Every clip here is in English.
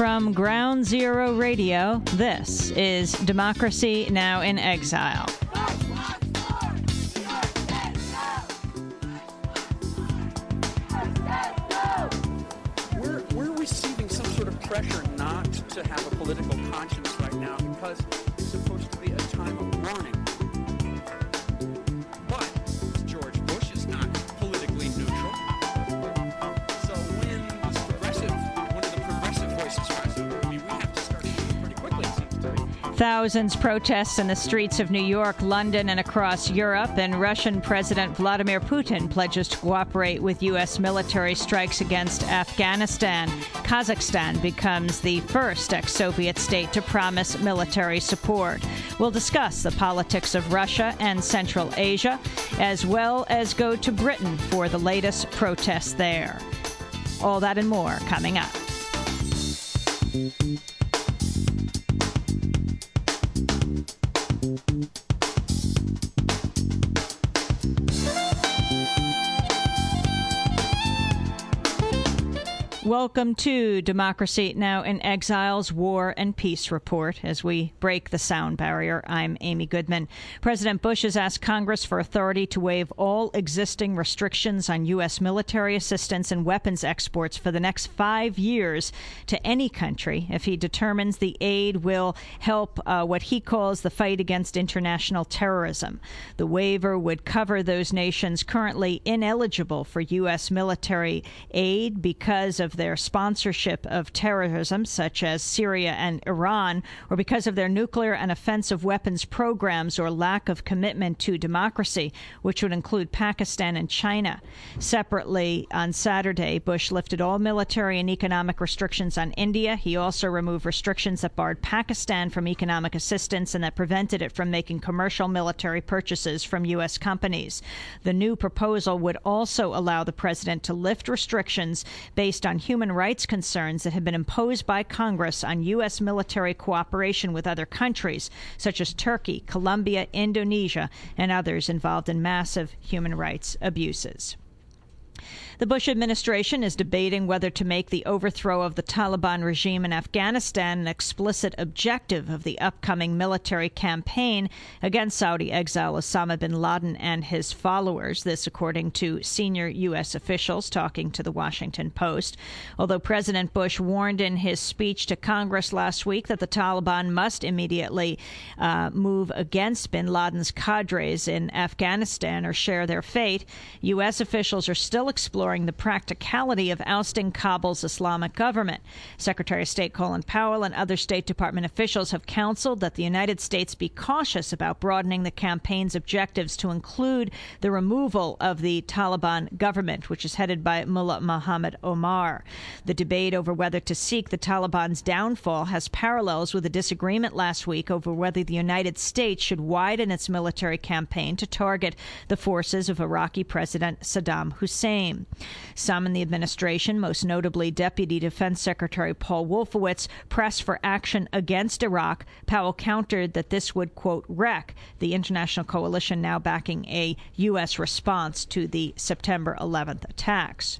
From Ground Zero Radio, this is Democracy Now! In Exile. We're receiving some sort of pressure not to have a political conscience right now because it's supposed to be a time of mourning. But George Bush is not politically neutral. So when one of the progressive voices rises up, we have to start pretty quickly, it seems to me. Thousands protests in the streets of New York, London, and across Europe, and Russian President Vladimir Putin pledges to cooperate with U.S. military strikes against Afghanistan. Kazakhstan becomes the first ex-Soviet state to promise military support. We'll discuss the politics of Russia and Central Asia, as well as go to Britain for the latest protests there. All that and more coming up. Welcome to Democracy Now! In Exile's War and Peace Report. As we break the sound barrier, I'm Amy Goodman. President Bush has asked Congress for authority to waive all existing restrictions on U.S. military assistance and weapons exports for the next 5 years to any country if he determines the aid will help what he calls the fight against international terrorism. The waiver would cover those nations currently ineligible for U.S. military aid because of their sponsorship of terrorism, such as Syria and Iran, or because of their nuclear and offensive weapons programs or lack of commitment to democracy, which would include Pakistan and China. Separately, on Saturday, Bush lifted all military and economic restrictions on India. He also removed restrictions that barred Pakistan from economic assistance and that prevented it from making commercial military purchases from U.S. companies. The new proposal would also allow the president to lift restrictions based on human rights concerns that have been imposed by Congress on U.S. military cooperation with other countries, such as Turkey, Colombia, Indonesia, and others involved in massive human rights abuses. The Bush administration is debating whether to make the overthrow of the Taliban regime in Afghanistan an explicit objective of the upcoming military campaign against Saudi exile Osama bin Laden and his followers. This, according to senior U.S. officials talking to the Washington Post. Although President Bush warned in his speech to Congress last week that the Taliban must immediately move against bin Laden's cadres in Afghanistan or share their fate, U.S. officials are still exploring the practicality of ousting Kabul's Islamic government. Secretary of State Colin Powell and other State Department officials have counseled that the United States be cautious about broadening the campaign's objectives to include the removal of the Taliban government, which is headed by Mullah Muhammad Omar. The debate over whether to seek the Taliban's downfall has parallels with a disagreement last week over whether the United States should widen its military campaign to target the forces of Iraqi President Saddam Hussein. Some in the administration, most notably Deputy Defense Secretary Paul Wolfowitz, pressed for action against Iraq. Powell countered that this would, quote, wreck the international coalition now backing a U.S. response to the September 11th attacks.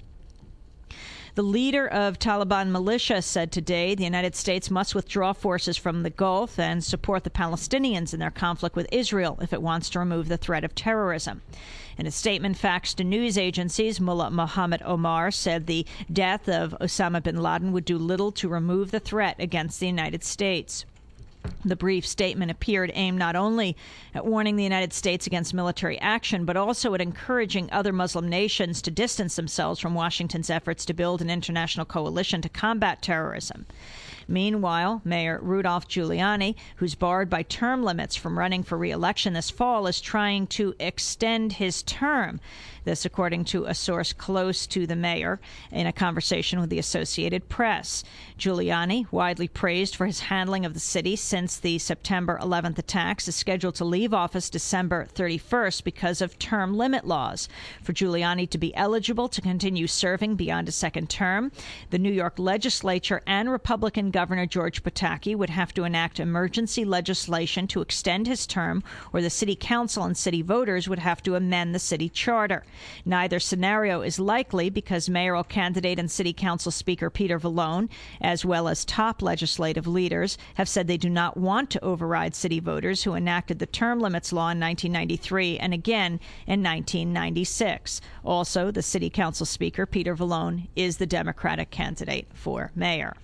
The leader of Taliban militia said today the United States must withdraw forces from the Gulf and support the Palestinians in their conflict with Israel if it wants to remove the threat of terrorism. In a statement faxed to news agencies, Mullah Muhammad Omar said the death of Osama bin Laden would do little to remove the threat against the United States. The brief statement appeared aimed not only at warning the United States against military action, but also at encouraging other Muslim nations to distance themselves from Washington's efforts to build an international coalition to combat terrorism. Meanwhile, Mayor Rudolph Giuliani, who's barred by term limits from running for re-election this fall, is trying to extend his term. This, according to a source close to the mayor in a conversation with the Associated Press. Giuliani, widely praised for his handling of the city since the September 11th attacks, is scheduled to leave office December 31st because of term limit laws. For Giuliani to be eligible to continue serving beyond a second term, the New York legislature and Republican Governor George Pataki would have to enact emergency legislation to extend his term, or the city council and city voters would have to amend the city charter. Neither scenario is likely because mayoral candidate and city council speaker Peter Vallone, as well as top legislative leaders, have said they do not want to override city voters who enacted the term limits law in 1993 and again in 1996. Also, the city council speaker, Peter Vallone, is the Democratic candidate for mayor.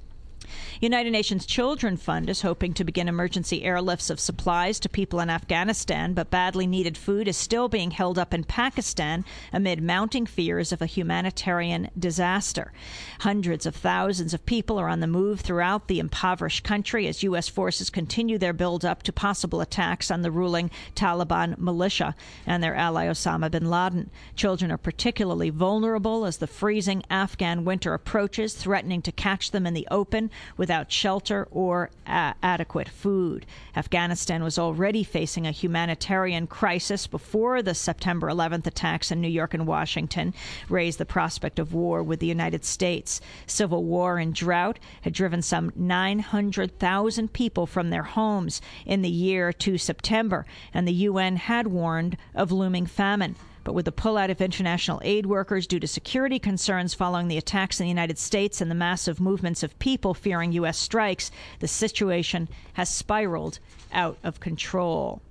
United Nations Children Fund is hoping to begin emergency airlifts of supplies to people in Afghanistan, but badly needed food is still being held up in Pakistan amid mounting fears of a humanitarian disaster. Hundreds of thousands of people are on the move throughout the impoverished country as U.S. forces continue their build-up to possible attacks on the ruling Taliban militia and their ally Osama bin Laden. Children are particularly vulnerable as the freezing Afghan winter approaches, threatening to catch them in the open without shelter or adequate food. Afghanistan was already facing a humanitarian crisis before the September 11th attacks in New York and Washington raised the prospect of war with the United States. Civil war and drought had driven some 900,000 people from their homes in the year to September, and the UN had warned of looming famine. But with the pullout of international aid workers due to security concerns following the attacks in the United States and the massive movements of people fearing U.S. strikes, the situation has spiraled out of control.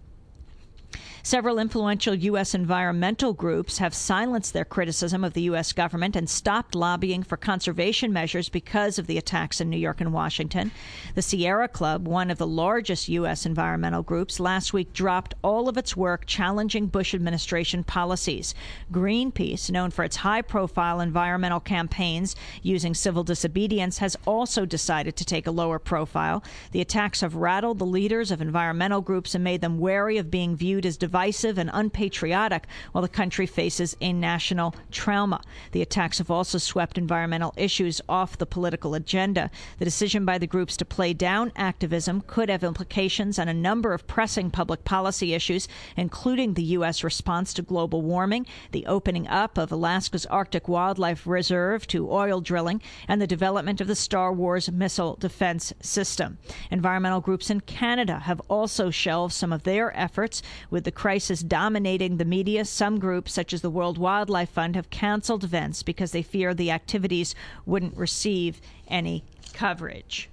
Several influential U.S. environmental groups have silenced their criticism of the U.S. government and stopped lobbying for conservation measures because of the attacks in New York and Washington. The Sierra Club, one of the largest U.S. environmental groups, last week dropped all of its work challenging Bush administration policies. Greenpeace, known for its high-profile environmental campaigns using civil disobedience, has also decided to take a lower profile. The attacks have rattled the leaders of environmental groups and made them wary of being viewed as divisive and unpatriotic while the country faces a national trauma. The attacks have also swept environmental issues off the political agenda. The decision by the groups to play down activism could have implications on a number of pressing public policy issues, including the U.S. response to global warming, the opening up of Alaska's Arctic Wildlife Reserve to oil drilling, and the development of the Star Wars missile defense system. Environmental groups in Canada have also shelved some of their efforts. With the crisis dominating the media, some groups, such as the World Wildlife Fund, have canceled events because they fear the activities wouldn't receive any coverage.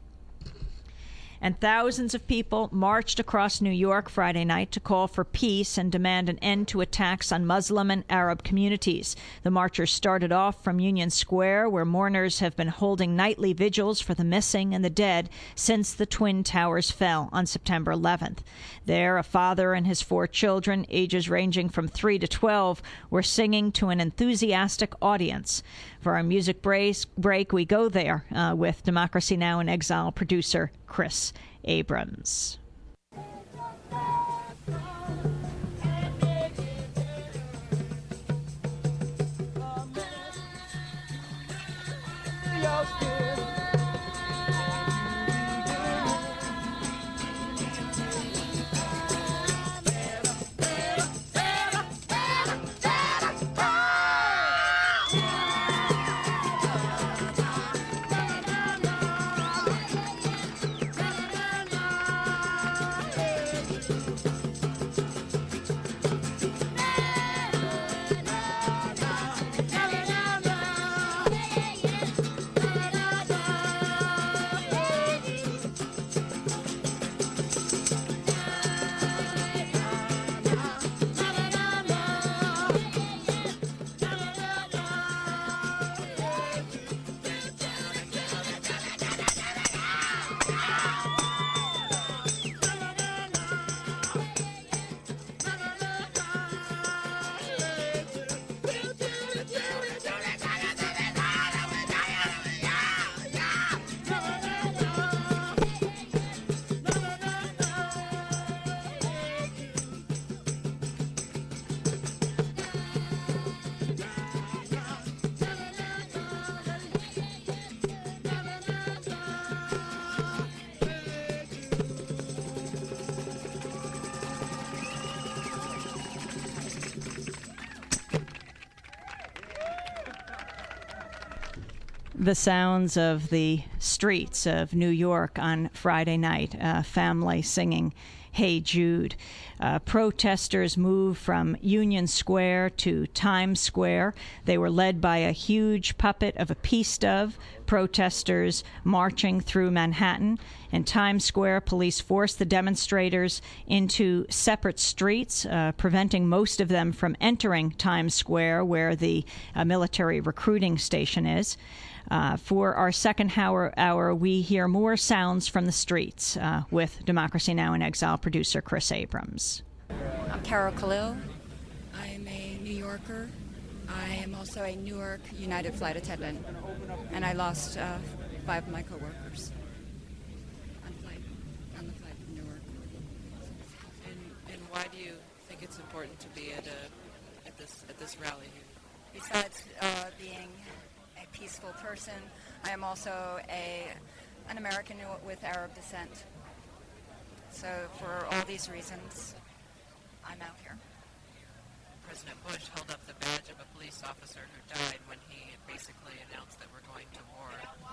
And thousands of people marched across New York Friday night to call for peace and demand an end to attacks on Muslim and Arab communities. The marchers started off from Union Square, where mourners have been holding nightly vigils for the missing and the dead since the Twin Towers fell on September 11th. There, a father and his 4 children, ages ranging from 3 to 12, were singing to an enthusiastic audience. For our music break, we go there with Democracy Now! In Exile producer Chris Abrams. The sounds of the streets of New York on Friday night, a family singing Hey Jude. Protesters moved from Union Square to Times Square. They were led by a huge puppet of a peace dove. Protesters marching through Manhattan. In Times Square, police forced the demonstrators into separate streets, preventing most of them from entering Times Square, where the military recruiting station is. For our second hour, we hear more sounds from the streets with Democracy Now! In Exile producer Chris Abrams. I'm Carol Khalil. I'm a New Yorker. I am also a Newark United flight attendant, and I lost 5 of my coworkers on the flight from Newark. And why do you think it's important to be at this rally here? Besides being a peaceful person, I am also an American with Arab descent. So for all these reasons, I'm out here. President Bush held up the badge of a police officer who died when he basically announced that we're going to war.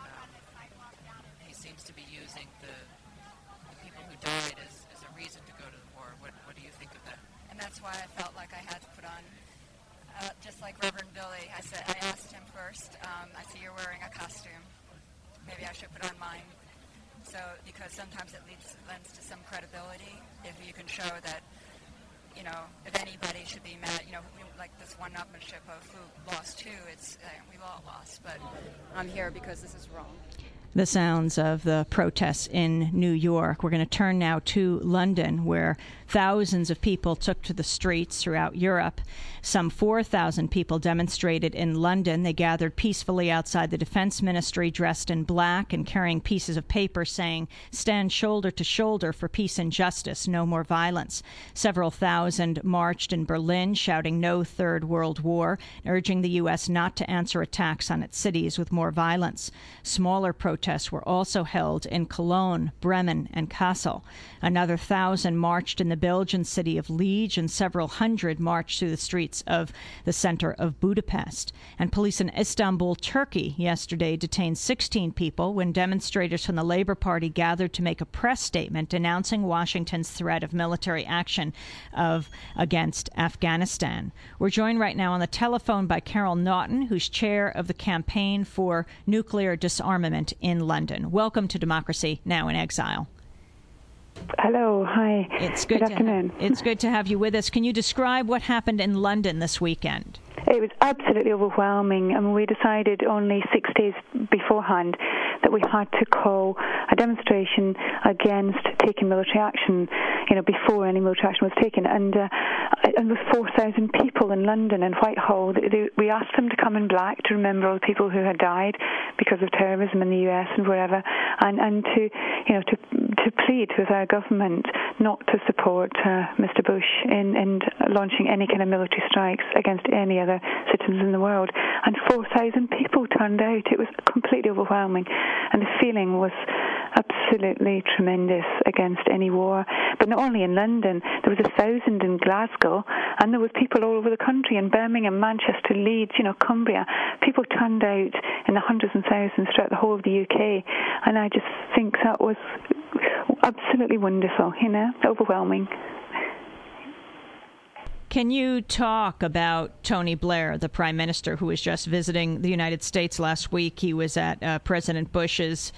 He seems to be using the people who died as a reason to go to the war. What do you think of that? And that's why I felt like I had to put on, just like Reverend Billy, I asked him first, I see you're wearing a costume. Maybe I should put on mine. So, because sometimes it lends to some credibility if you can show that, if anybody should be mad, like this one-upmanship of who lost who, we've all lost, but I'm here because this is wrong. The sounds of the protests in New York. We're going to turn now to London, where thousands of people took to the streets throughout Europe. Some 4,000 people demonstrated in London. They gathered peacefully outside the Defense Ministry, dressed in black and carrying pieces of paper saying, "Stand shoulder to shoulder for peace and justice, no more violence." Several thousand marched in Berlin, shouting "No Third World War," urging the U.S. not to answer attacks on its cities with more violence. Smaller protests were also held in Cologne, Bremen, and Kassel. Another 1,000 marched in the Belgian city of Liege, and several hundred marched through the streets of the center of Budapest. And police in Istanbul, Turkey, yesterday detained 16 people when demonstrators from the Labour Party gathered to make a press statement denouncing Washington's threat of military action against Afghanistan. We're joined right now on the telephone by Carol Naughton, who's chair of the Campaign for Nuclear Disarmament in London. Welcome to Democracy Now! In Exile. Hello, hi. Good afternoon. It's good to have you with us. Can you describe what happened in London this weekend? It was absolutely overwhelming. I mean, we decided only 6 days beforehand that we had to call a demonstration against taking military action, before any military action was taken. And with 4,000 people in London and Whitehall, we asked them to come in black to remember all the people who had died because of terrorism in the US and wherever, and to plead with our government not to support Mr. Bush in launching any kind of military strikes against any other citizens in the world. And 4,000 people turned out. It was completely overwhelming, and the feeling was absolutely tremendous against any war. But not only in London, there was 1,000 in Glasgow, and there was people all over the country in Birmingham, Manchester, Leeds, Cumbria. People turned out in the hundreds and thousands throughout the whole of the UK, and I just think that was absolutely wonderful, overwhelming. Can you talk about Tony Blair, the Prime Minister, who was just visiting the United States last week? He was at President Bush's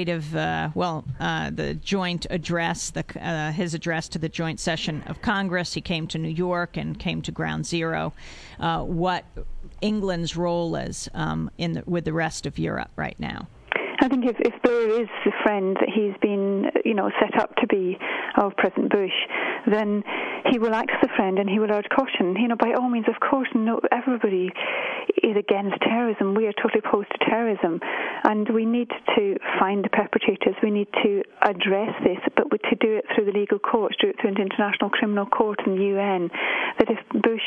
the joint address, his address to the joint session of Congress. He came to New York and came to Ground Zero. What England's role is with the rest of Europe right now? I think if Blair is the friend that he's been, set up to be of President Bush, then he will act as a friend and he will urge caution. By all means, of course, everybody is against terrorism. We are totally opposed to terrorism, and we need to find the perpetrators. We need to address this, but to do it through the legal courts, do it through the International Criminal Court and the UN. That if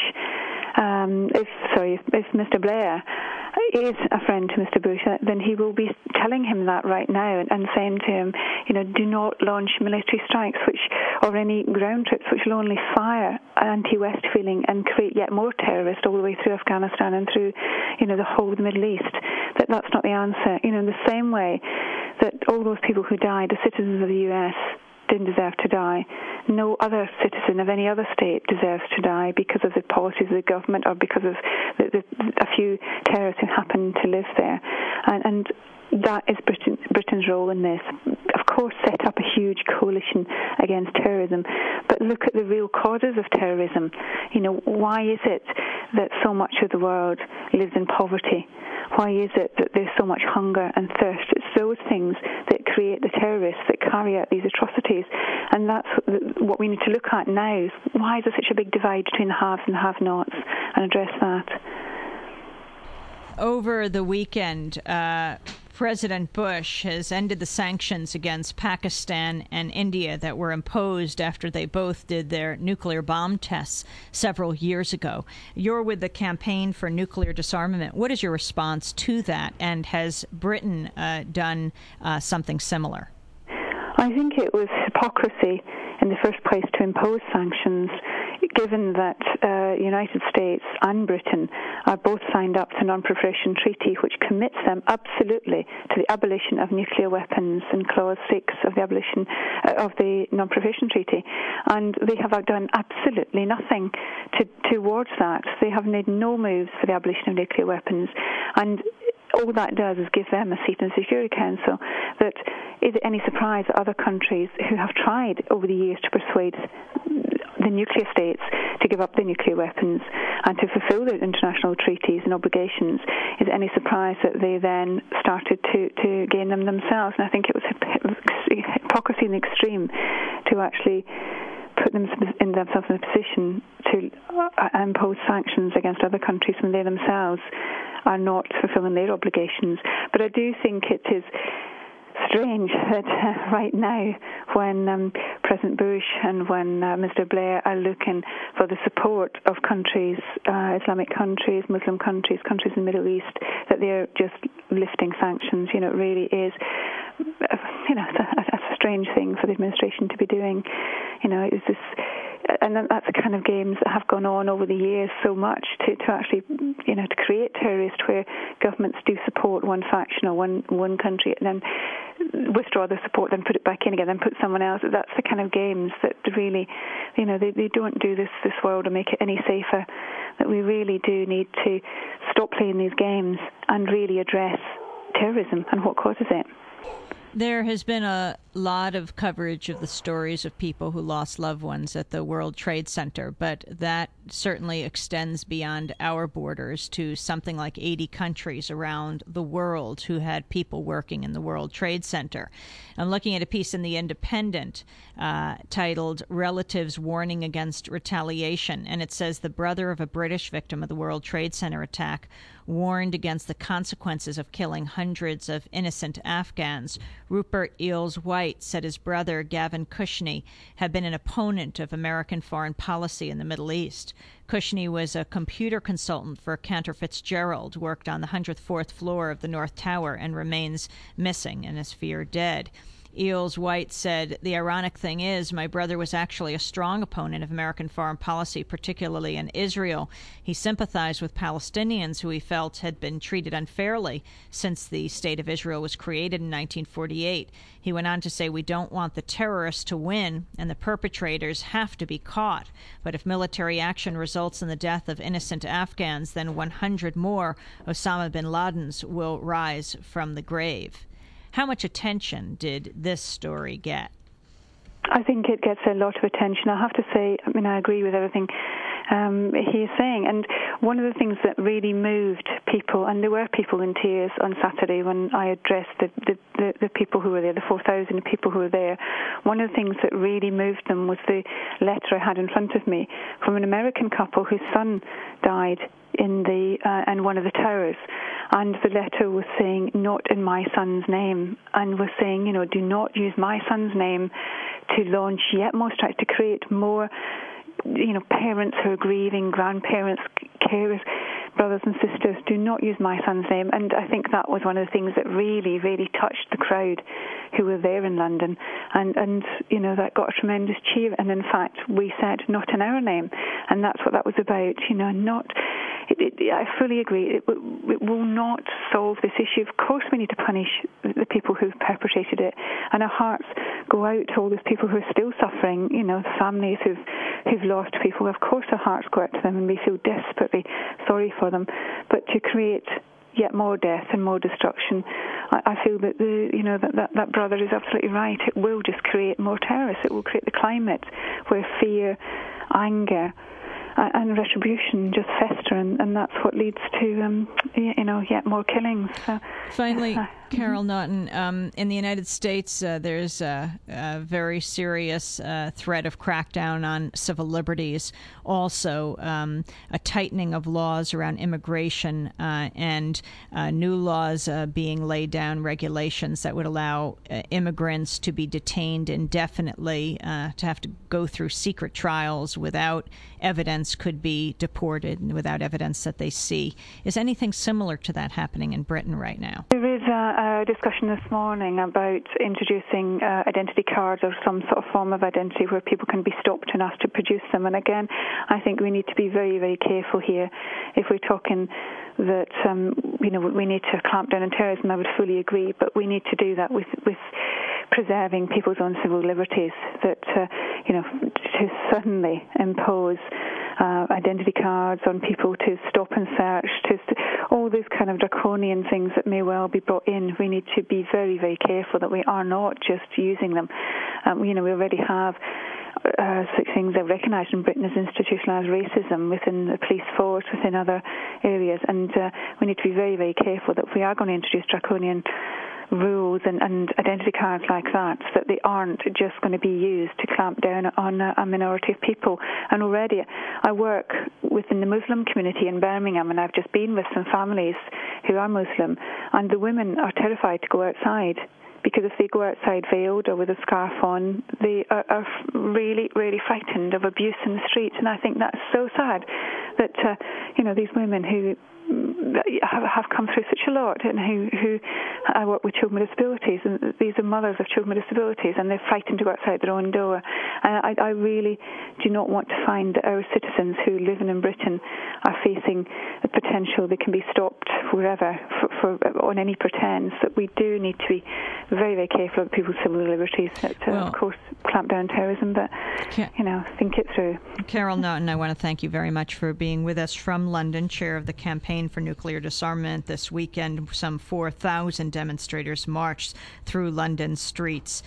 Mr. Blair is a friend to Mr. Bush, then he will be telling him that right now and saying to him, do not launch military strikes or any ground trips which will only fire an anti-West feeling and create yet more terrorists all the way through Afghanistan and through, the whole of the Middle East. that that's not the answer. You know, in the same way that all those people who died, the citizens of the U.S., didn't deserve to die. No other citizen of any other state deserves to die because of the policies of the government or because of a few terrorists who happen to live there. And that is Britain's role in this. Of course, set up a huge coalition against terrorism, but look at the real causes of terrorism. You know, why is it that so much of the world lives in poverty? Why is it that there's so much hunger and thirst? It's those things that create the terrorists that carry out these atrocities. And that's what we need to look at now. Is why is there such a big divide between the haves and the have-nots, and address that. Over the weekend, President Bush has ended the sanctions against Pakistan and India that were imposed after they both did their nuclear bomb tests several years ago. You're with the Campaign for Nuclear Disarmament. What is your response to that? And has Britain done something similar? I think it was hypocrisy in the first place to impose sanctions, given that the United States and Britain are both signed up to the Non-Proliferation Treaty, which commits them absolutely to the abolition of nuclear weapons in Clause 6 of the abolition of the Non-Proliferation Treaty. And they have done absolutely nothing towards that. They have made no moves for the abolition of nuclear weapons. And all that does is give them a seat in the Security Council. That is it any surprise that other countries who have tried over the years to persuade the nuclear states to give up their nuclear weapons and to fulfill their international treaties and obligations, is it any surprise that they then started to gain them themselves? And I think it was hypocrisy in the extreme to actually put themselves in a position to impose sanctions against other countries when they themselves are not fulfilling their obligations. But I do think it is strange that right now, when President Bush and when Mr. Blair are looking for the support of countries, Islamic countries, Muslim countries, countries in the Middle East, that they're just lifting sanctions. You know, it really is, a strange thing for the administration to be doing. You know, it's this. And that's the kind of games that have gone on over the years so much to actually, to create terrorists where governments do support one faction or one country and then withdraw their support, then put it back in again, then put someone else. That's the kind of games that really, they don't do this world or make it any safer. That we really do need to stop playing these games and really address terrorism and what causes it. There has been a lot of coverage of the stories of people who lost loved ones at the World Trade Center, but that certainly extends beyond our borders to something like 80 countries around the world who had people working in the World Trade Center. I'm looking at a piece in The Independent titled Relatives Warning Against Retaliation, and it says the brother of a British victim of the World Trade Center attack warned against the consequences of killing hundreds of innocent Afghans. Rupert Eales-White said his brother, Gavin Cushney, had been an opponent of American foreign policy in the Middle East. Cushney was a computer consultant for Cantor Fitzgerald, worked on the 104th floor of the North Tower, and remains missing and is feared dead. Eales-White said, the ironic thing is my brother was actually a strong opponent of American foreign policy, particularly in Israel. He sympathized with Palestinians who he felt had been treated unfairly since the State of Israel was created in 1948. He went on to say, we don't want the terrorists to win and the perpetrators have to be caught. But if military action results in the death of innocent Afghans, then 100 more Osama bin Ladens will rise from the grave. How much attention did this story get? I think it gets a lot of attention. I have to say, I agree with everything he is saying. And one of the things that really moved people, and there were people in tears on Saturday when I addressed the people who were there, the 4,000 people who were there, one of the things that really moved them was the letter I had in front of me from an American couple whose son died in one of the towers, and the letter was saying, not in my son's name, and was saying, do not use my son's name to launch yet more strikes, to create more, parents who are grieving, grandparents, carers, brothers and sisters, do not use my son's name. And I think that was one of the things that really, really touched the crowd who were there in London. And that got a tremendous cheer. And in fact, we said, not in our name. And that's what that was about, not I fully agree. It will not solve this issue. Of course, we need to punish the people who've perpetrated it, and our hearts go out to all those people who are still suffering. The families who've lost people. Of course, our hearts go out to them, and we feel desperately sorry for them. But to create yet more death and more destruction, I feel that that brother is absolutely right. It will just create more terrorists. It will create the climate where fear, anger, and retribution just fester, and that's what leads to yet more killings. Finally, Carol Naughton, in the United States, there's a very serious threat of crackdown on civil liberties. Also, a tightening of laws around immigration and new laws being laid down, regulations that would allow immigrants to be detained indefinitely, to have to go through secret trials without evidence, could be deported without evidence that they see. Is anything similar to that happening in Britain right now? There is a discussion this morning about introducing identity cards or some sort of form of identity where people can be stopped and asked to produce them. And again, I think we need to be very, very careful here. If we're talking that we need to clamp down on terrorism, I would fully agree, but we need to do that with preserving people's own civil liberties. That to suddenly impose identity cards on people, to stop and search, to all those kind of draconian things that may well be brought in, we need to be very, very careful that we are not just using them. We already have such things that are recognised in Britain as institutionalised racism within the police force, within other areas, and we need to be very, very careful that if we are going to introduce draconian rules and identity cards like that they aren't just going to be used to clamp down on a minority of people. And already I work within the Muslim community in Birmingham, and I've just been with some families who are Muslim, and the women are terrified to go outside, because if they go outside veiled or with a scarf on, they are really, really frightened of abuse in the streets. And I think that's so sad that these women who have come through such a lot, and who I work with children with disabilities, and these are mothers of children with disabilities, and they're frightened to go outside their own door. And I really do not want to find that our citizens who live in Britain are facing the potential they can be stopped wherever for on any pretense. That we do need to be very, very careful of people's civil liberties. Of course, clamp down terrorism, but think it through. Carol Naughton, I want to thank you very much for being with us from London, chair of the Campaign for Nuclear Disarmament. This weekend, some 4,000 demonstrators marched through London streets,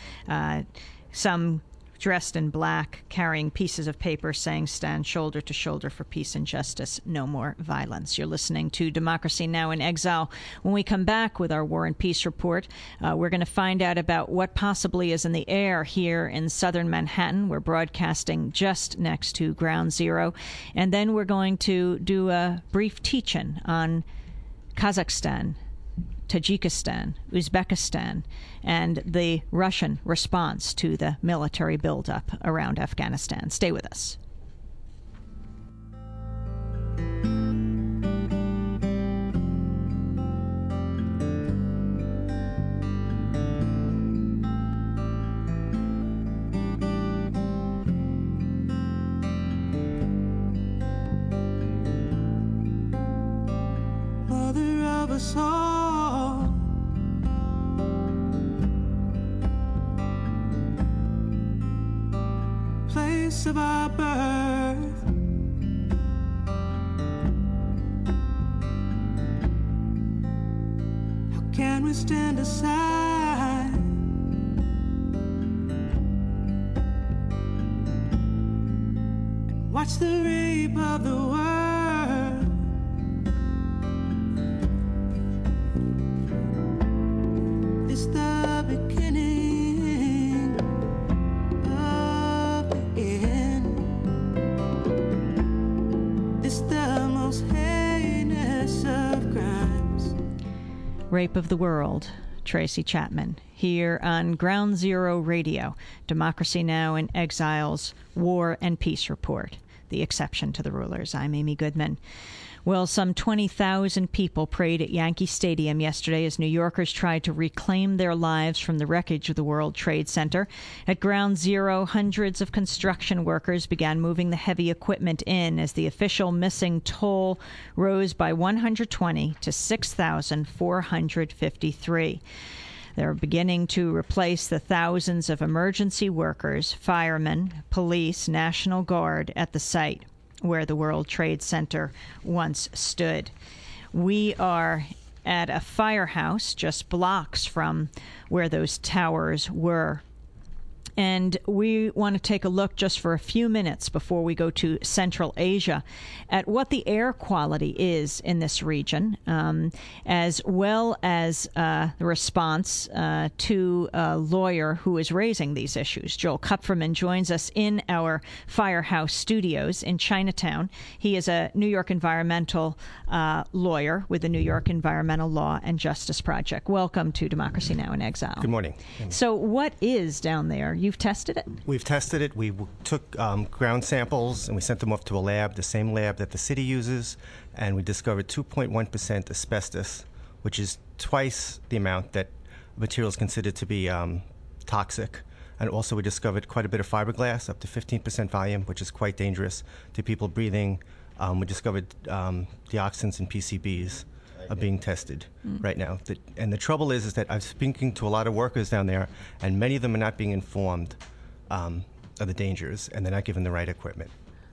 some dressed in black, carrying pieces of paper saying, "Stand shoulder to shoulder for peace and justice, no more violence." You're listening to Democracy Now! In Exile. When we come back with our War and Peace report, we're going to find out about what possibly is in the air here in southern Manhattan. We're broadcasting just next to Ground Zero. And then we're going to do a brief teach-in on Kazakhstan, Tajikistan, Uzbekistan, and the Russian response to the military buildup around Afghanistan. Stay with us. Mother of us all, place of our birth, how can we stand aside and watch the rape of the world? It's the beginning of the end. It's the most heinous of crimes. Rape of the World, Tracy Chapman, here on Ground Zero Radio, Democracy Now! In Exile's War and Peace report, the exception to the rulers. I'm Amy Goodman. Well, some 20,000 people prayed at Yankee Stadium yesterday as New Yorkers tried to reclaim their lives from the wreckage of the World Trade Center. At Ground Zero, hundreds of construction workers began moving the heavy equipment in as the official missing toll rose by 120 to 6,453. They're beginning to replace the thousands of emergency workers, firemen, police, National Guard at the site where the World Trade Center once stood. We are at a firehouse just blocks from where those towers were. And we want to take a look just for a few minutes before we go to Central Asia at what the air quality is in this region, as well as the response to a lawyer who is raising these issues. Joel Kupferman joins us in our Firehouse studios in Chinatown. He is a New York environmental lawyer with the New York Environmental Law and Justice Project. Welcome to Democracy Now! In Exile. Good morning. So what is down there? You've tested it? We've tested it. We took ground samples and we sent them off to a lab, the same lab that the city uses, and we discovered 2.1% asbestos, which is twice the amount that material is considered to be toxic. And also we discovered quite a bit of fiberglass, up to 15% volume, which is quite dangerous to people breathing. We discovered dioxins and PCBs are being tested right now. And the trouble is that I'm speaking to a lot of workers down there, and many of them are not being informed of the dangers, and they're not given the right equipment.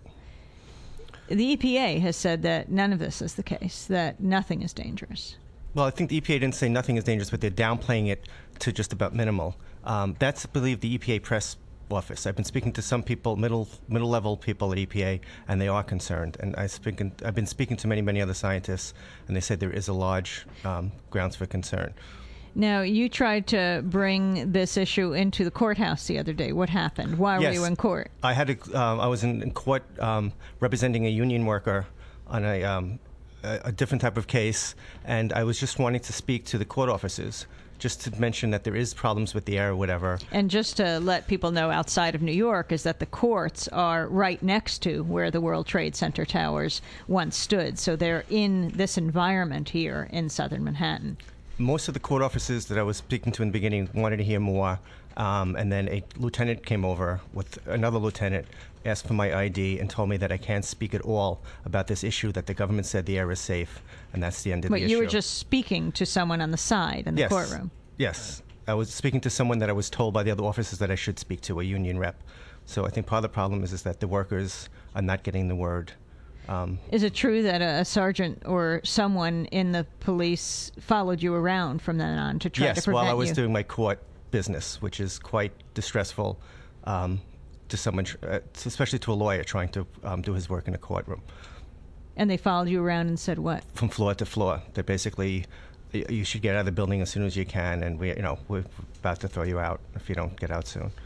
The EPA has said that none of this is the case, that nothing is dangerous. Well, I think the EPA didn't say nothing is dangerous, but they're downplaying it to just about minimal. That's, I believe, the EPA press office. I've been speaking to some people, middle-level people at EPA, and they are concerned. And I've been speaking to many other scientists, and they said there is a large grounds for concern. Now, you tried to bring this issue into the courthouse the other day. What happened? Why were you in court? I was in court representing a union worker on a different type of case, and I was just wanting to speak to the court officers, just to mention that there is problems with the air or whatever. And just to let people know outside of New York is that the courts are right next to where the World Trade Center towers once stood. So they're in this environment here in southern Manhattan. Most of the court officers that I was speaking to in the beginning wanted to hear more. And then a lieutenant came over with another lieutenant, asked for my ID, and told me that I can't speak at all about this issue, that the government said the air is safe, and that's the end of the issue. But you were just speaking to someone on the side in the courtroom. Yes. I was speaking to someone that I was told by the other officers that I should speak to, a union rep. So I think part of the problem is that the workers are not getting the word. Is it true that a sergeant or someone in the police followed you around from then on to try to prevent you? Yes, while I was doing my court business, which is quite distressful to someone, especially to a lawyer trying to do his work in a courtroom. And they followed you around and said what? From floor to floor. They're basically, you should get out of the building as soon as you can, and we're about to throw you out if you don't get out soon.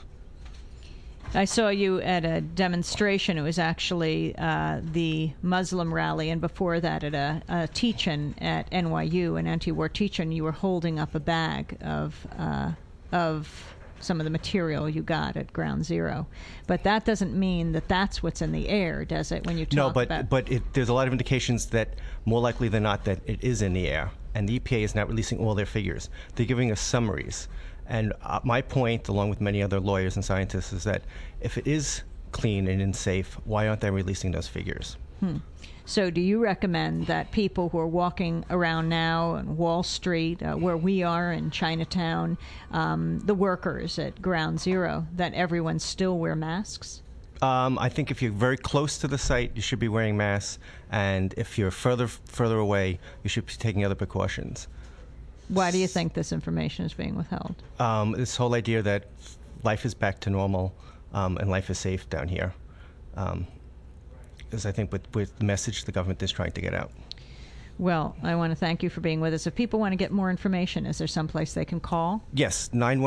I saw you at a demonstration. It was actually the Muslim rally, and before that at a teach-in at NYU, an anti-war teach-in. You were holding up a bag of some of the material you got at Ground Zero. But that doesn't mean that that's what's in the air, does it, when you talk about... No, but there's a lot of indications that more likely than not that it is in the air. And the EPA is not releasing all their figures. They're giving us summaries. And my point, along with many other lawyers and scientists, is that if it is clean and safe, why aren't they releasing those figures? So do you recommend that people who are walking around now on Wall Street, where we are in Chinatown, the workers at Ground Zero, that everyone still wear masks? I think if you're very close to the site, you should be wearing masks. And if you're further away, you should be taking other precautions. Why do you think this information is being withheld? This whole idea that life is back to normal and life is safe down here is, I think, with the message the government is trying to get out. Well, I want to thank you for being with us. If people want to get more information, is there someplace they can call? Yes,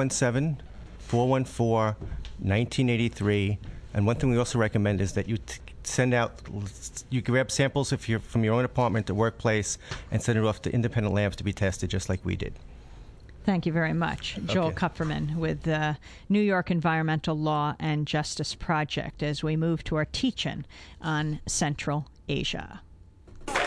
917-414-1983. And one thing we also recommend is that you send out, you grab samples if you're from your own apartment or workplace and send it off to independent labs to be tested, just like we did. Thank you very much. Joel Kupferman with the New York Environmental Law and Justice Project as we move to our teach-in on Central Asia.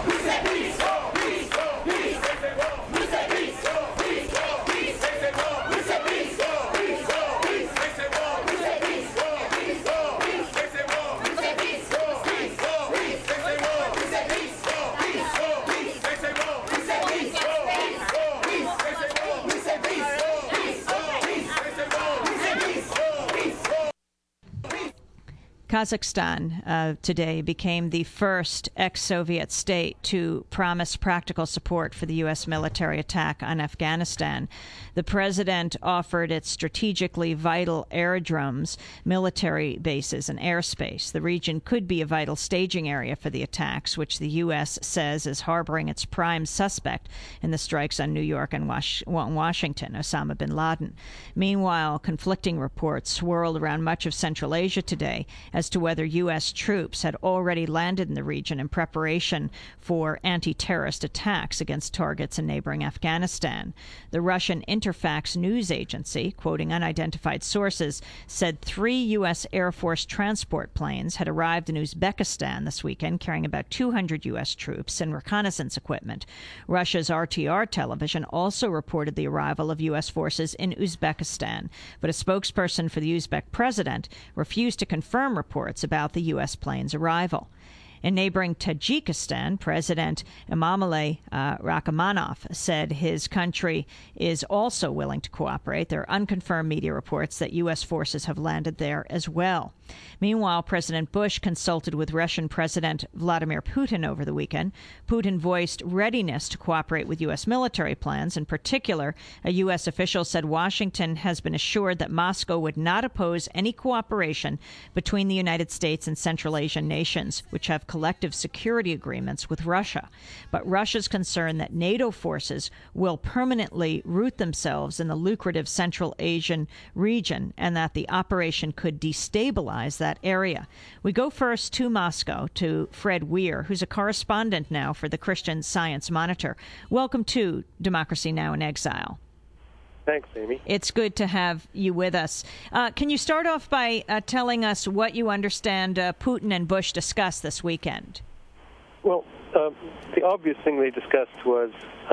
Kazakhstan today became the first ex-Soviet state to promise practical support for the U.S. military attack on Afghanistan. The president offered its strategically vital aerodromes, military bases, and airspace. The region could be a vital staging area for the attacks, which the U.S. says is harboring its prime suspect in the strikes on New York and Washington, Osama bin Laden. Meanwhile, conflicting reports swirled around much of Central Asia today as to whether U.S. troops had already landed in the region in preparation for anti-terrorist attacks against targets in neighboring Afghanistan. The Russian Interfax news agency, quoting unidentified sources, said 3 U.S. Air Force transport planes had arrived in Uzbekistan this weekend carrying about 200 U.S. troops and reconnaissance equipment. Russia's RTR television also reported the arrival of U.S. forces in Uzbekistan, but a spokesperson for the Uzbek president refused to confirm reports about the U.S. plane's arrival. In neighboring Tajikistan, President Emomali Rakhmonov said his country is also willing to cooperate. There are unconfirmed media reports that U.S. forces have landed there as well. Meanwhile, President Bush consulted with Russian President Vladimir Putin over the weekend. Putin voiced readiness to cooperate with U.S. military plans. In particular, a U.S. official said Washington has been assured that Moscow would not oppose any cooperation between the United States and Central Asian nations, which have collective security agreements with Russia. But Russia's concern that NATO forces will permanently root themselves in the lucrative Central Asian region and that the operation could destabilize that area. We go first to Moscow, to Fred Weir, who's a correspondent now for the Christian Science Monitor. Welcome to Democracy Now! In Exile. Thanks, Amy. It's good to have you with us. Can you start off by telling us what you understand Putin and Bush discussed this weekend? Well, the obvious thing they discussed was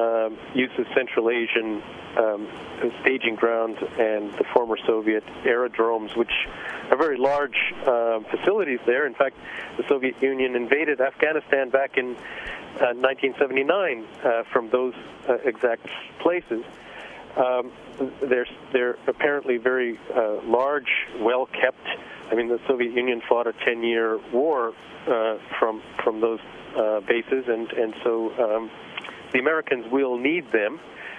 use of Central Asian staging grounds and the former Soviet aerodromes, which are very large facilities there. In fact, the Soviet Union invaded Afghanistan back in 1979 from those exact places. They're apparently very large, well-kept. I mean, the Soviet Union fought a 10-year war from those bases, and so the Americans will need them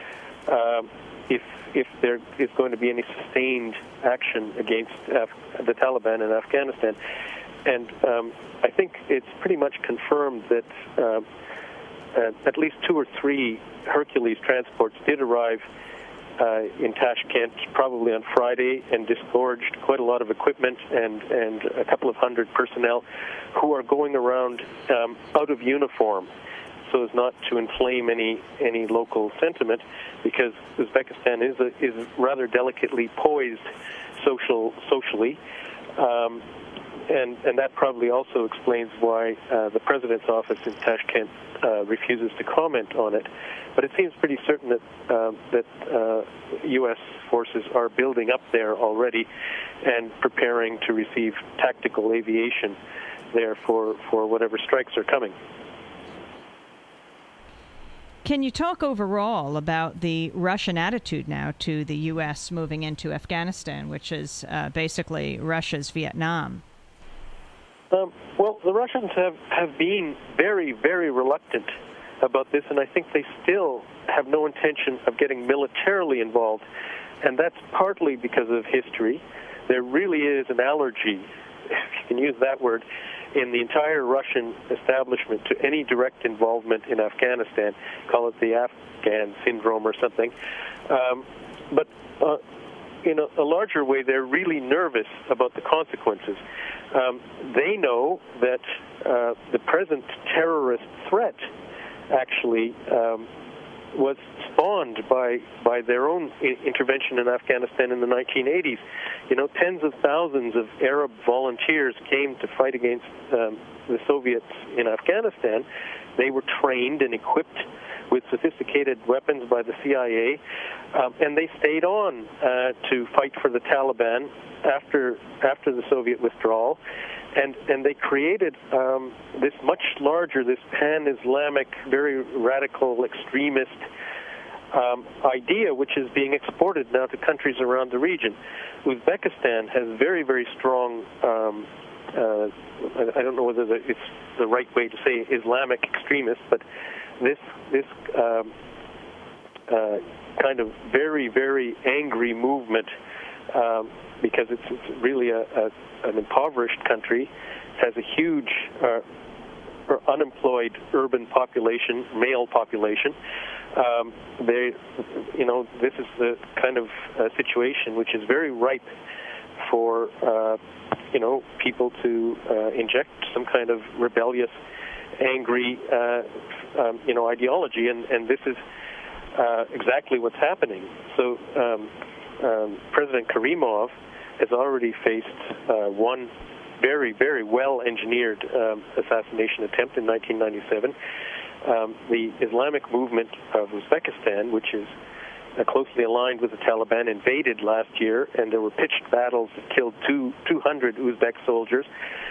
if there is going to be any sustained action against the Taliban in Afghanistan. And I think it's pretty much confirmed that at least 2 or 3 Hercules transports did arrive in Tashkent probably on Friday and disgorged quite a lot of equipment and a couple of hundred personnel who are going around out of uniform so as not to inflame any local sentiment, because Uzbekistan is rather delicately poised socially. And that probably also explains why the president's office in Tashkent refuses to comment on it. But it seems pretty certain that U.S. forces are building up there already and preparing to receive tactical aviation there for whatever strikes are coming. Can you talk overall about the Russian attitude now to the U.S. moving into Afghanistan, which is basically Russia's Vietnam? Well, the Russians have been very, very reluctant about this, and I think they still have no intention of getting militarily involved, and that's partly because of history. There really is an allergy, if you can use that word, in the entire Russian establishment to any direct involvement in Afghanistan. Call it the Afghan syndrome or something. But in a larger way, they're really nervous about the consequences. They know that the present terrorist threat actually was spawned by their own intervention in Afghanistan in the 1980s. You know, tens of thousands of Arab volunteers came to fight against the Soviets in Afghanistan, They were trained and equipped with sophisticated weapons by the CIA, and they stayed on to fight for the Taliban after the Soviet withdrawal, and they created this much larger, this pan-Islamic, very radical, extremist idea, which is being exported now to countries around the region. Uzbekistan has very, very strong, I don't know whether it's the right way to say Islamic extremists, but this kind of very, very angry movement, because it's really an impoverished country, has a huge unemployed urban population, male population. This is the kind of situation which is very ripe for people to inject some kind of rebellious, angry ideology, and this is exactly what's happening. So President Karimov has already faced one very, very well-engineered assassination attempt in 1997. The Islamic movement of Uzbekistan, which is closely aligned with the Taliban, invaded last year, and there were pitched battles that killed 200 Uzbek soldiers.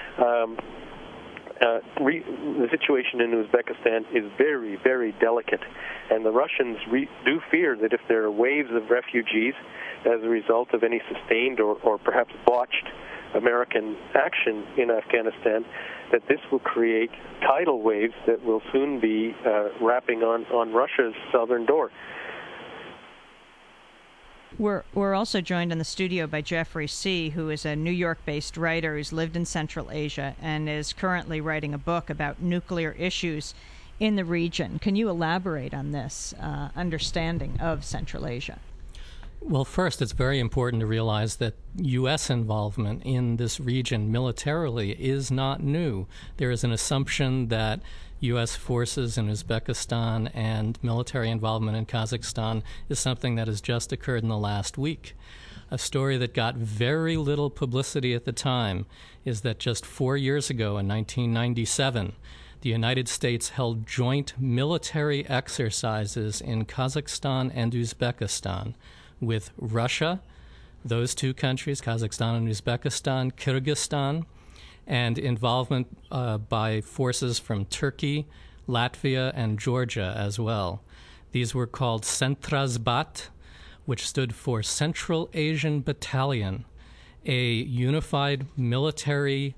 The situation in Uzbekistan is very, very delicate, and the Russians do fear that if there are waves of refugees as a result of any sustained or perhaps botched American action in Afghanistan, that this will create tidal waves that will soon be rapping on Russia's southern door. We're also joined in the studio by Jeffrey See., who is a New York-based writer who's lived in Central Asia and is currently writing a book about nuclear issues in the region. Can you elaborate on this understanding of Central Asia? Well, first, it's very important to realize that U.S. involvement in this region militarily is not new. There is an assumption that U.S. forces in Uzbekistan and military involvement in Kazakhstan is something that has just occurred in the last week. A story that got very little publicity at the time is that just 4 years ago, in 1997, the United States held joint military exercises in Kazakhstan and Uzbekistan with Russia, those two countries, Kazakhstan and Uzbekistan, Kyrgyzstan, and involvement by forces from Turkey, Latvia, and Georgia as well. These were called Centrazbat, which stood for Central Asian Battalion, a unified military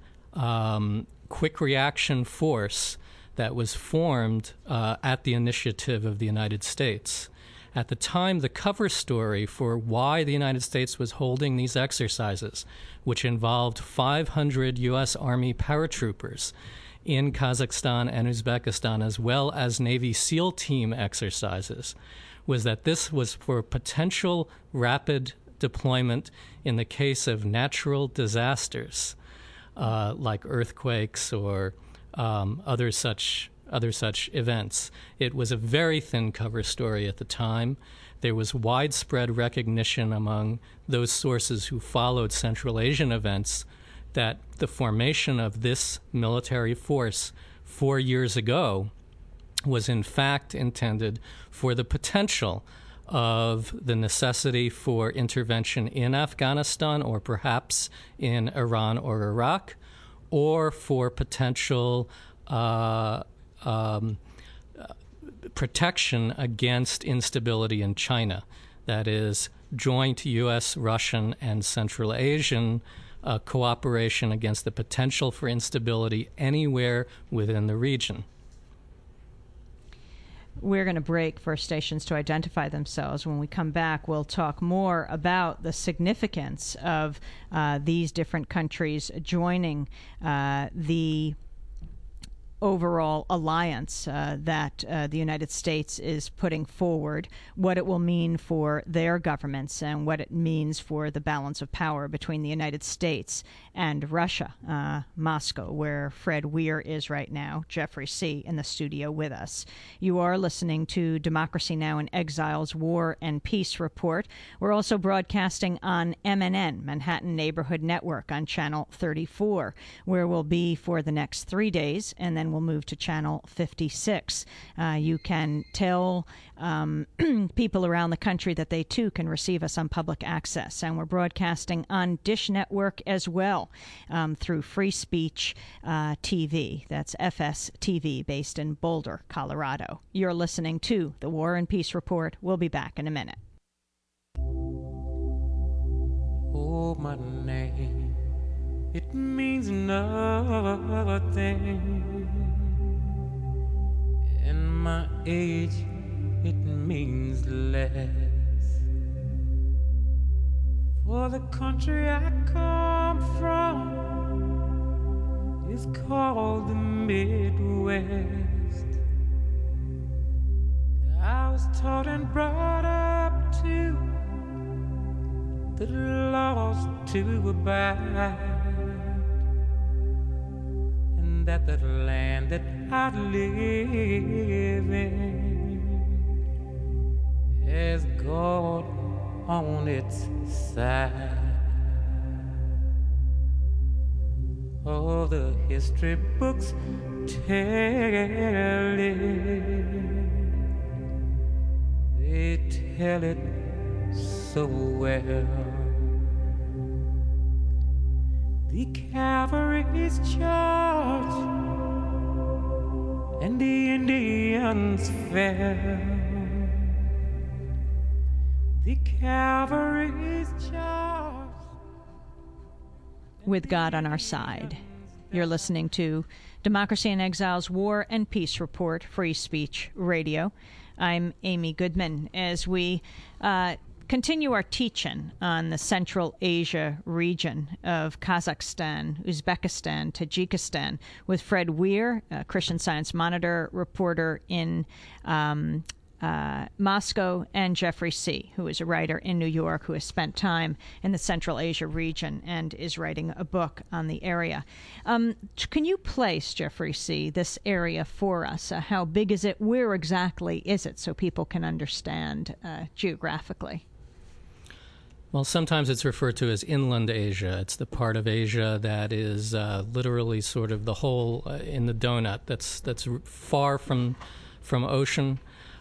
quick reaction force that was formed at the initiative of the United States. At the time, the cover story for why the United States was holding these exercises, which involved 500 U.S. Army paratroopers in Kazakhstan and Uzbekistan, as well as Navy SEAL team exercises, was that this was for potential rapid deployment in the case of natural disasters, like earthquakes or other such events. It was a very thin cover story at the time. There was widespread recognition among those sources who followed Central Asian events that the formation of this military force 4 years ago was in fact intended for the potential of the necessity for intervention in Afghanistan or perhaps in Iran or Iraq, or for potential protection against instability in China. That is, joint U.S., Russian, and Central Asian cooperation against the potential for instability anywhere within the region. We're going to break for stations to identify themselves. When we come back, we'll talk more about the significance of these different countries joining the overall alliance that the United States is putting forward, what it will mean for their governments, and what it means for the balance of power between the United States and Russia, Moscow, where Fred Weir is right now, Jeffrey See. in the studio with us. You are listening to Democracy Now! In Exile's War and Peace Report. We're also broadcasting on MNN, Manhattan Neighborhood Network, on Channel 34, where we'll be for the next 3 days, and then then will move to Channel 56. You can tell people around the country that they too can receive us on public access, and we're broadcasting on Dish Network as well through Free Speech TV. That's FSTV, based in Boulder, Colorado. You're listening to the War and Peace Report. We'll be back in a minute. Oh, my name, it means nothing. And my age, it means less. For the country I come from is called the Midwest. I was taught and brought up to the laws to abide, and that the land that I live in has God on its side. All the history books tell it, they tell it so well. The cavalry's charge and the Indians fell. The cavalry's charge. With God on our side. You're listening to Democracy in Exile's War and Peace Report, Free Speech Radio. I'm Amy Goodman. As we continue our teaching on the Central Asia region of Kazakhstan, Uzbekistan, Tajikistan with Fred Weir, a Christian Science Monitor reporter in Moscow, and Jeffrey C., who is a writer in New York who has spent time in the Central Asia region and is writing a book on the area. Can you place, Jeffrey C., this area for us? How big is it? Where exactly is it, so people can understand geographically? Well, sometimes it's referred to as Inland Asia. It's the part of Asia that is literally sort of the hole in the donut that's far from ocean.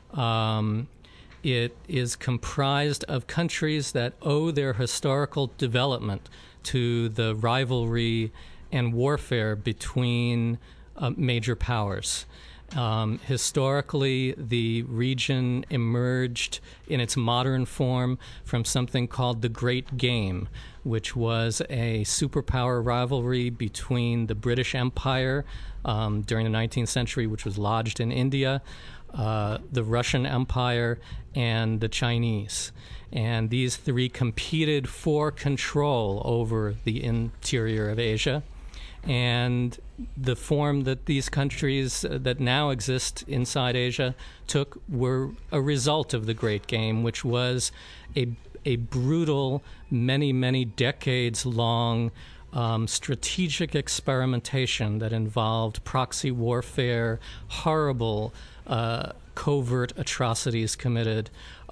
It is comprised of countries that owe their historical development to the rivalry and warfare between major powers. Historically, the region emerged in its modern form from something called the Great Game, which was a superpower rivalry between the British Empire during the 19th century, which was lodged in India, the Russian Empire, and the Chinese. And these three competed for control over the interior of Asia. And the form that these countries that now exist inside Asia took were a result of the Great Game, which was a brutal, many decades-long strategic experimentation that involved proxy warfare, horrible covert atrocities committed,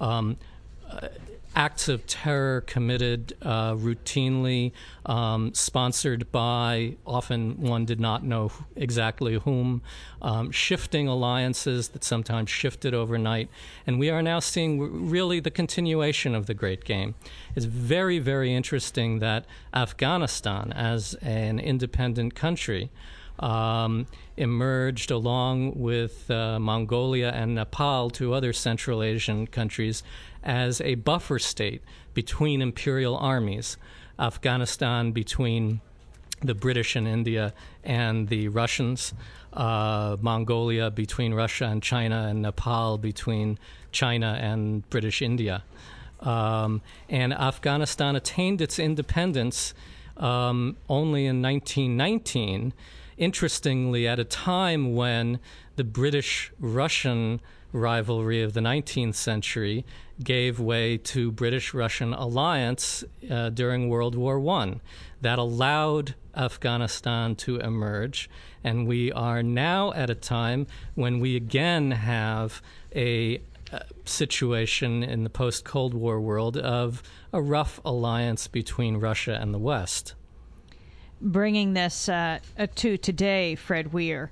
acts of terror committed routinely, sponsored by, often one did not know exactly whom, shifting alliances that sometimes shifted overnight. And we are now seeing really the continuation of the Great Game. It's very, very interesting that Afghanistan, as an independent country, emerged along with Mongolia and Nepal, two other Central Asian countries, as a buffer state between imperial armies. Afghanistan between the British and India and the Russians, Mongolia between Russia and China, and Nepal between China and British India. And Afghanistan attained its independence only in 1919, interestingly, at a time when the British-Russian rivalry of the 19th century gave way to British-Russian alliance during World War I. That allowed Afghanistan to emerge, and we are now at a time when we again have a situation in the post-Cold War world of a rough alliance between Russia and the West. bringing this to today, Fred Weir.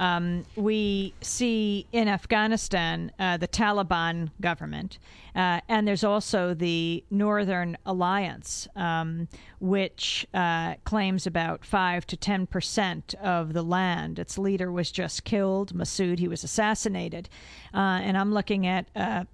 We see in Afghanistan the Taliban government, and there's also the Northern Alliance, which claims about 5 to 10% of the land. Its leader was just killed, Massoud. He was assassinated. And I'm looking at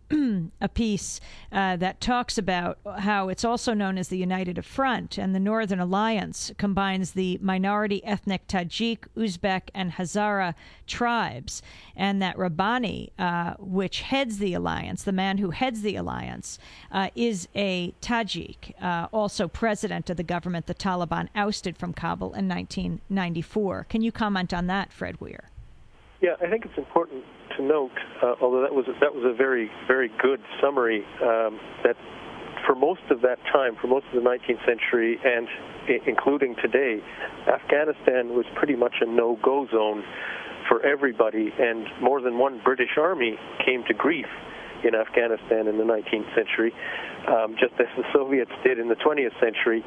a piece that talks about how it's also known as the United Front, and the Northern Alliance combines the minority ethnic Tajik, Uzbek, and Hazara tribes, and that Rabbani, which heads the alliance, the man who heads the alliance, is a Tajik, also president of the government the Taliban ousted from Kabul in 1994. Can you comment on that, Fred Weir? Yeah, I think it's important to note, although that was a very, very good summary, that for most of that time, for most of the 19th century and including today, Afghanistan was pretty much a no-go zone for everybody, and more than one British army came to grief in Afghanistan in the 19th century, just as the Soviets did in the 20th century.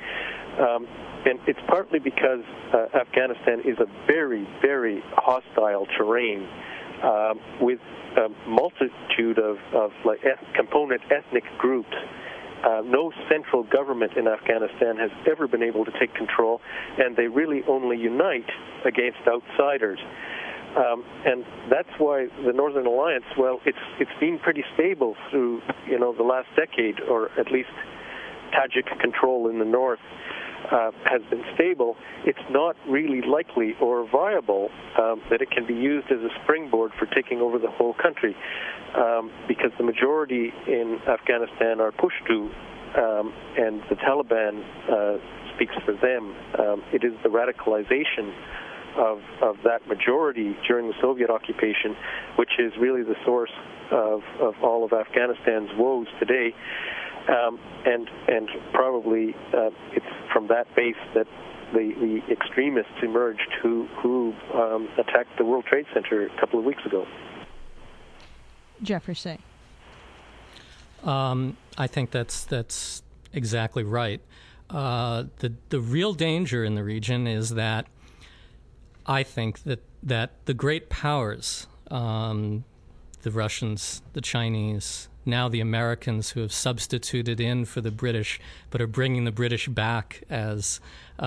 And it's partly because Afghanistan is a very, very hostile terrain with a multitude of component ethnic groups. No central government in Afghanistan has ever been able to take control, and they really only unite against outsiders. And that's why the Northern Alliance, well, it's been pretty stable through the last decade, or at least Tajik control in the north has been stable. It's not really likely or viable that it can be used as a springboard for taking over the whole country, because the majority in Afghanistan are Pashto, and the Taliban speaks for them. It is the radicalization of that majority during the Soviet occupation, which is really the source of all of Afghanistan's woes today. And probably it's from that base that the extremists emerged who attacked the World Trade Center a couple of weeks ago. Jeffrey Say. I think that's exactly right. The real danger in the region is that I think that the great powers, the Russians, the Chinese, now the Americans, who have substituted in for the British but are bringing the British back as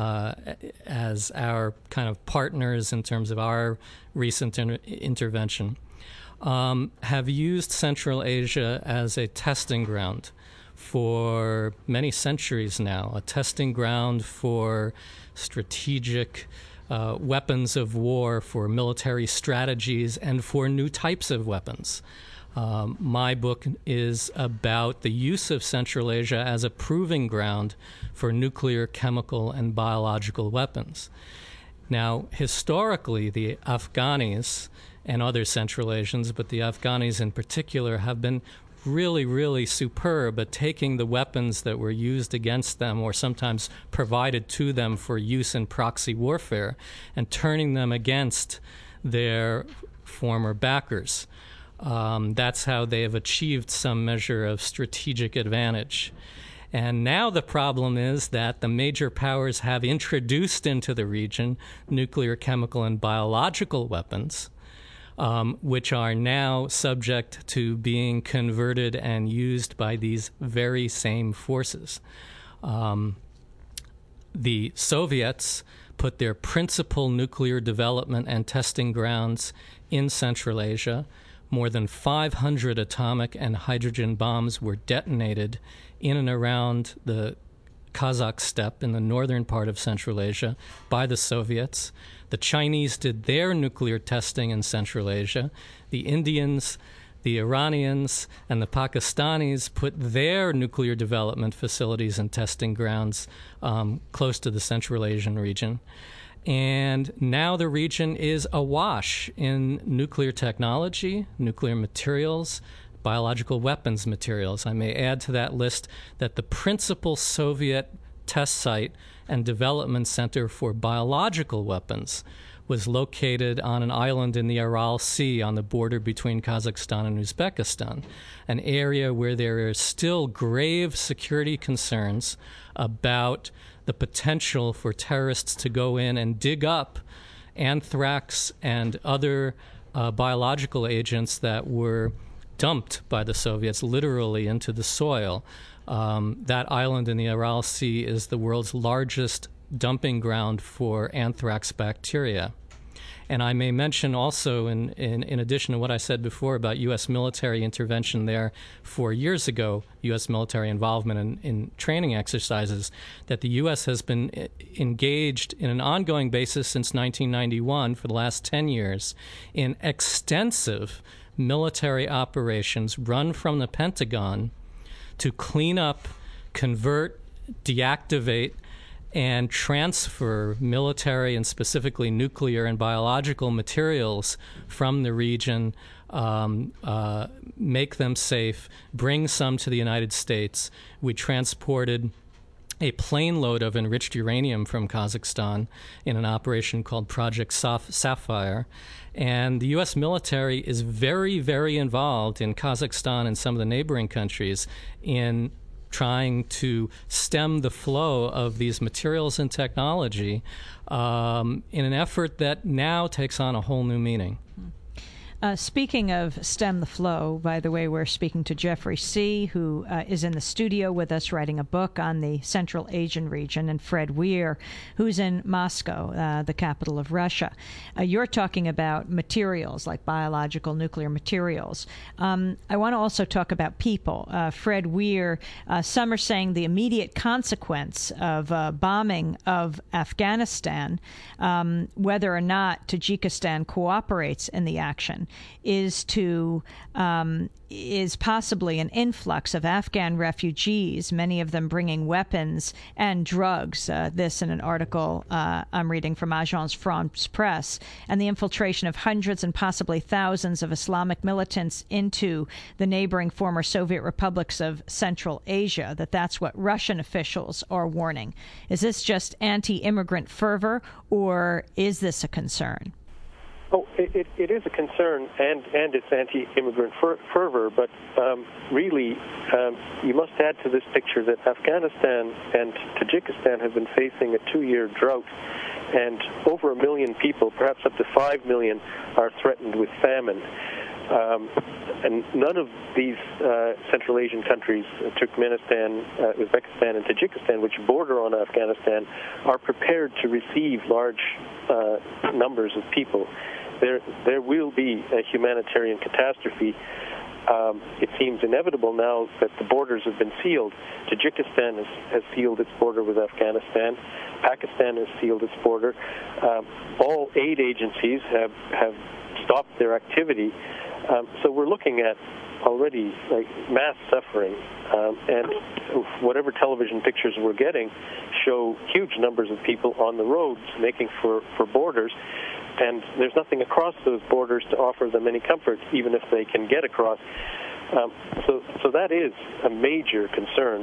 our kind of partners in terms of our recent intervention, have used Central Asia as a testing ground for many centuries now, a testing ground for strategic weapons of war, for military strategies, and for new types of weapons. My book is about the use of Central Asia as a proving ground for nuclear, chemical, and biological weapons. Now, historically, the Afghanis and other Central Asians, but the Afghanis in particular, have been really, really superb at taking the weapons that were used against them or sometimes provided to them for use in proxy warfare and turning them against their former backers. That's how they have achieved some measure of strategic advantage. And now the problem is that the major powers have introduced into the region nuclear, chemical, and biological weapons, which are now subject to being converted and used by these very same forces. The Soviets put their principal nuclear development and testing grounds in Central Asia. More than 500 atomic and hydrogen bombs were detonated in and around the Kazakh steppe in the northern part of Central Asia by the Soviets. The Chinese did their nuclear testing in Central Asia. The Indians, the Iranians, and the Pakistanis put their nuclear development facilities and testing grounds close to the Central Asian region. And now the region is awash in nuclear technology, nuclear materials, biological weapons materials. I may add to that list that the principal Soviet test site and development center for biological weapons was located on an island in the Aral Sea on the border between Kazakhstan and Uzbekistan, an area where there are still grave security concerns about the potential for terrorists to go in and dig up anthrax and other biological agents that were dumped by the Soviets literally into the soil. That island in the Aral Sea is the world's largest dumping ground for anthrax bacteria. And I may mention also, in addition to what I said before about U.S. military intervention there 4 years ago, U.S. military involvement in training exercises, that the U.S. has been engaged in an ongoing basis since 1991 for the last 10 years in extensive military operations run from the Pentagon to clean up, convert, deactivate, and transfer military and specifically nuclear and biological materials from the region, make them safe, bring some to the United States. We transported a plane load of enriched uranium from Kazakhstan in an operation called Project Sapphire. And the U.S. military is very, very involved in Kazakhstan and some of the neighboring countries in trying to stem the flow of these materials and technology in an effort that now takes on a whole new meaning. Speaking of stem the flow, by the way, we're speaking to Jeffrey See., who is in the studio with us writing a book on the Central Asian region, and Fred Weir, who's in Moscow, the capital of Russia. You're talking about materials, like biological nuclear materials. I want to also talk about people. Fred Weir, some are saying the immediate consequence of bombing of Afghanistan, whether or not Tajikistan cooperates in the action, is possibly an influx of Afghan refugees, many of them bringing weapons and drugs. This in an article I'm reading from Agence France-Presse, and the infiltration of hundreds and possibly thousands of Islamic militants into the neighboring former Soviet republics of Central Asia. That's what Russian officials are warning. Is this just anti-immigrant fervor, or is this a concern? Oh, it is a concern, and it's anti-immigrant fervor, but really you must add to this picture that Afghanistan and Tajikistan have been facing a 2-year drought, and over 1 million people, perhaps up to 5 million, are threatened with famine. And none of these Central Asian countries, Turkmenistan, Uzbekistan, and Tajikistan, which border on Afghanistan, are prepared to receive large numbers of people. There will be a humanitarian catastrophe. It seems inevitable now that the borders have been sealed. Tajikistan has sealed its border with Afghanistan. Pakistan has sealed its border. All aid agencies have stopped their activity. So we're looking at already like mass suffering, and whatever television pictures we're getting show huge numbers of people on the roads making for borders, and there's nothing across those borders to offer them any comfort, even if they can get across. So that is a major concern.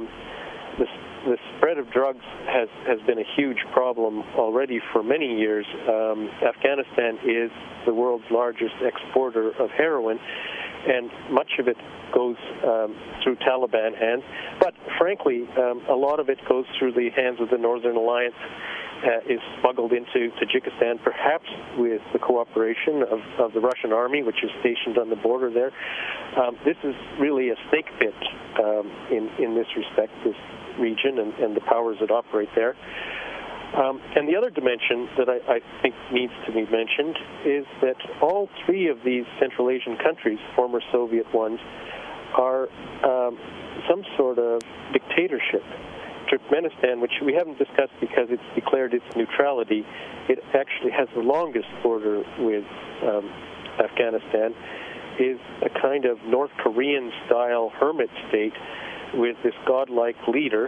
The spread of drugs has been a huge problem already for many years. Afghanistan is the world's largest exporter of heroin, and much of it goes through Taliban hands. But frankly, a lot of it goes through the hands of the Northern Alliance, is smuggled into Tajikistan, perhaps with the cooperation of the Russian army, which is stationed on the border there. This is really a snake pit in this respect, this region and the powers that operate there. And the other dimension that I think needs to be mentioned is that all 3 of these Central Asian countries, former Soviet ones, are some sort of dictatorship. Turkmenistan, which we haven't discussed because it's declared its neutrality, it actually has the longest border with Afghanistan, is a kind of North Korean-style hermit state with this godlike leader.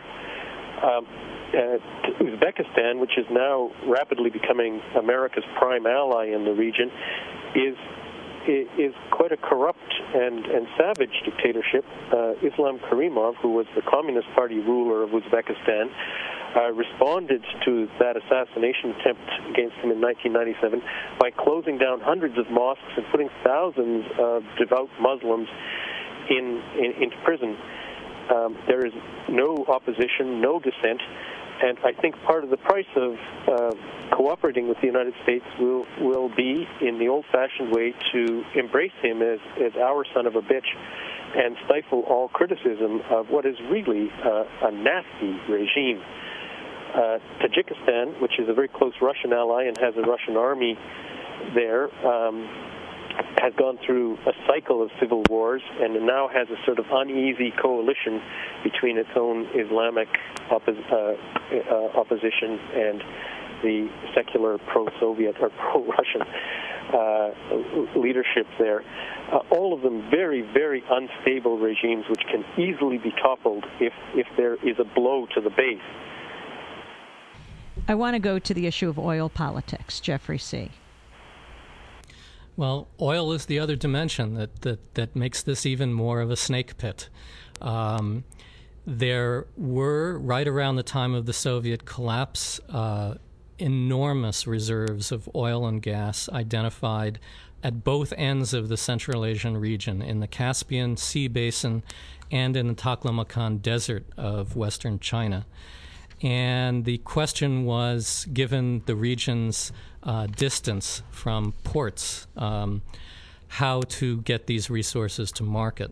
Uzbekistan, which is now rapidly becoming America's prime ally in the region, is quite a corrupt and savage dictatorship. Islam Karimov, who was the Communist Party ruler of Uzbekistan, responded to that assassination attempt against him in 1997 by closing down hundreds of mosques and putting thousands of devout Muslims into prison. There is no opposition, no dissent. And I think part of the price of cooperating with the United States will be in the old-fashioned way to embrace him as our son of a bitch and stifle all criticism of what is really a nasty regime. Tajikistan, which is a very close Russian ally and has a Russian army there, has gone through a cycle of civil wars and now has a sort of uneasy coalition between its own Islamic opposition and the secular pro-Soviet or pro-Russian leadership there. All of them very, very unstable regimes which can easily be toppled if there is a blow to the base. I want to go to the issue of oil politics, Jeffrey C. Well, oil is the other dimension that makes this even more of a snake pit. There were, right around the time of the Soviet collapse, enormous reserves of oil and gas identified at both ends of the Central Asian region, in the Caspian Sea basin and in the Taklamakan Desert of western China. And the question was, given the region's distance from ports, how to get these resources to market.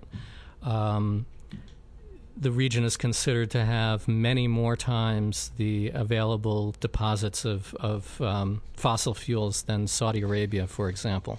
The region is considered to have many more times the available deposits of fossil fuels than Saudi Arabia, for example.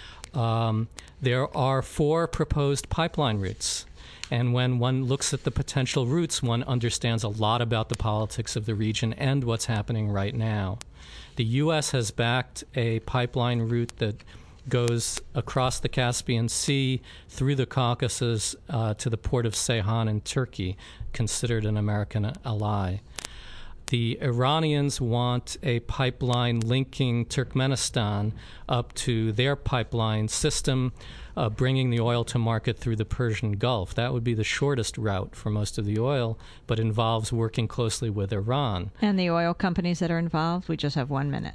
There are 4 proposed pipeline routes. And when one looks at the potential routes, one understands a lot about the politics of the region and what's happening right now. The U.S. has backed a pipeline route that goes across the Caspian Sea through the Caucasus to the port of Ceyhan in Turkey, considered an American ally. The Iranians want a pipeline linking Turkmenistan up to their pipeline system, bringing the oil to market through the Persian Gulf. That would be the shortest route for most of the oil, but involves working closely with Iran. And the oil companies that are involved, we just have 1 minute.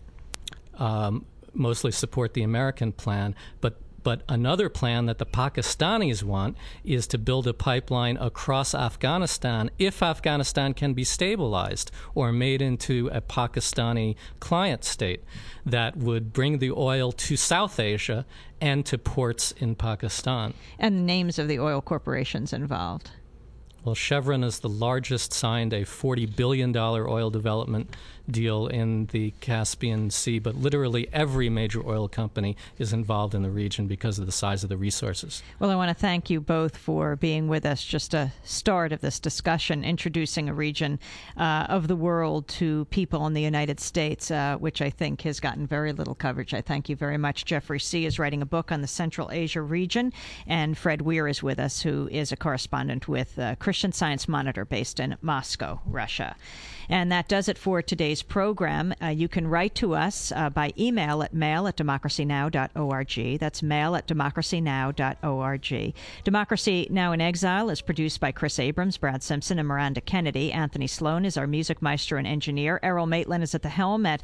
Mostly support the American plan, but another plan that the Pakistanis want is to build a pipeline across Afghanistan if Afghanistan can be stabilized or made into a Pakistani client state that would bring the oil to South Asia and to ports in Pakistan. And the names of the oil corporations involved. Well, Chevron is the largest, signed a $40 billion oil development deal in the Caspian Sea, but literally every major oil company is involved in the region because of the size of the resources. Well, I want to thank you both for being with us. Just a start of this discussion, introducing a region of the world to people in the United States, which I think has gotten very little coverage. I thank you very much. Jeffrey C. is writing a book on the Central Asia region, and Fred Weir is with us, who is a correspondent with Christian Science Monitor based in Moscow, Russia. And that does it for today's program. You can write to us by email at mail@democracynow.org. That's mail@democracynow.org. Democracy Now! In Exile is produced by Chris Abrams, Brad Simpson, and Miranda Kennedy. Anthony Sloan is our music maestro and engineer. Errol Maitland is at the helm at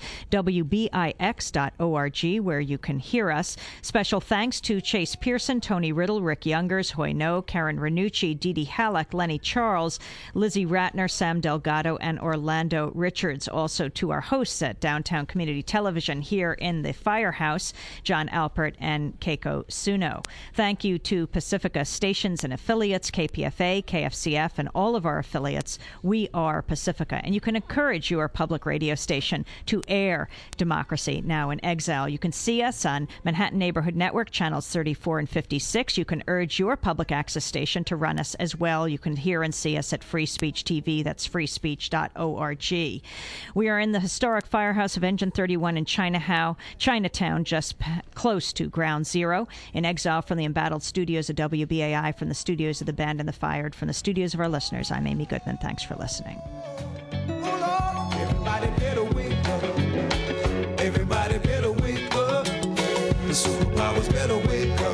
WBIX.org, where you can hear us. Special thanks to Chase Pearson, Tony Riddle, Rick Youngers, Hoy No, Karen Renucci, Dee Dee Halleck, Lenny Charles, Lizzie Ratner, Sam Delgado, and Orlando Richards. Also to our hosts at Downtown Community Television here in the Firehouse, John Alpert and Keiko Suno. Thank you to Pacifica stations and affiliates, KPFA, KFCF, and all of our affiliates. We are Pacifica. And you can encourage your public radio station to air Democracy Now! In Exile. You can see us on Manhattan Neighborhood Network, channels 34 and 56. You can urge your public access station to run us as well. You can hear and see us at Free Speech TV. That's freespeech.org. We are in the historic firehouse of Engine 31 in Chinatown, just close to Ground Zero. In exile from the embattled studios of WBAI, from the studios of the Band and the Fired, from the studios of our listeners, I'm Amy Goodman. Thanks for listening. Everybody better wake up. Everybody better wake up. The superpowers better wake up.